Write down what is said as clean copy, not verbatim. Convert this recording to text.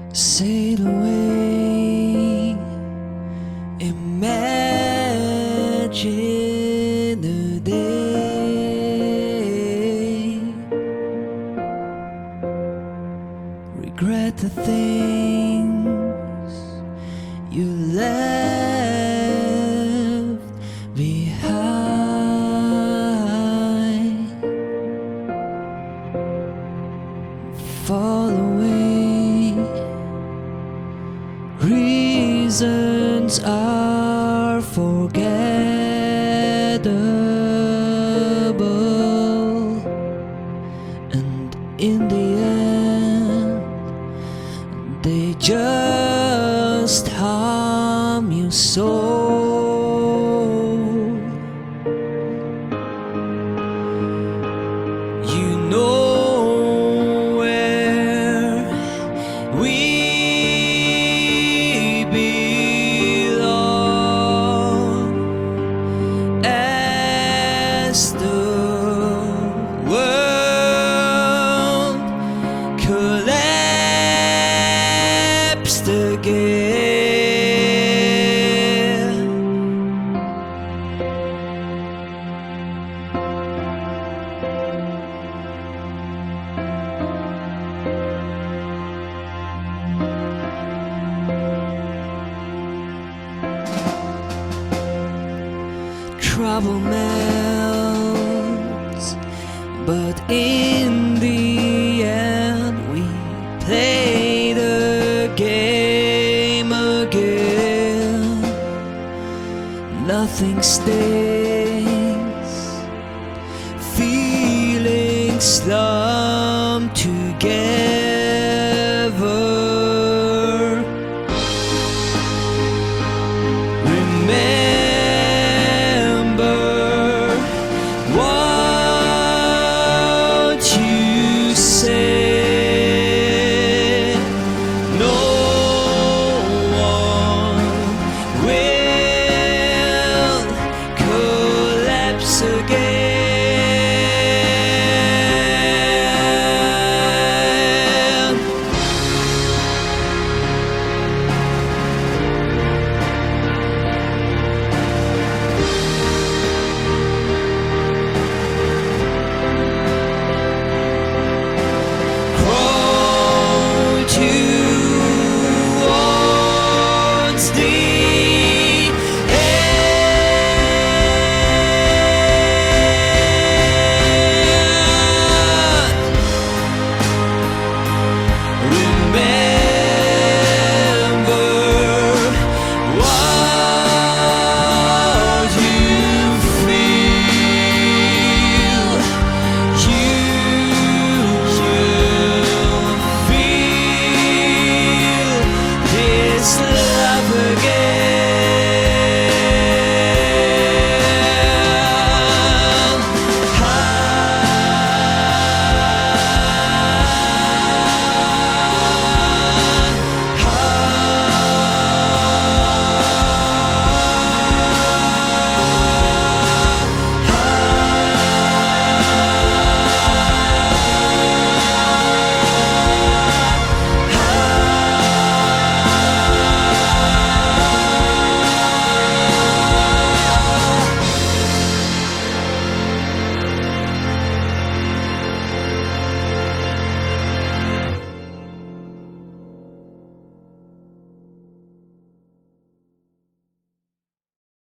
sail away. Imagine a day, regret the things you left behind. Fall away, reasons are forgettable, and in the end they just harm your soul. You know where we belong, as the world collapsed again. Trouble melts, but in the end we play the game again. Nothing stays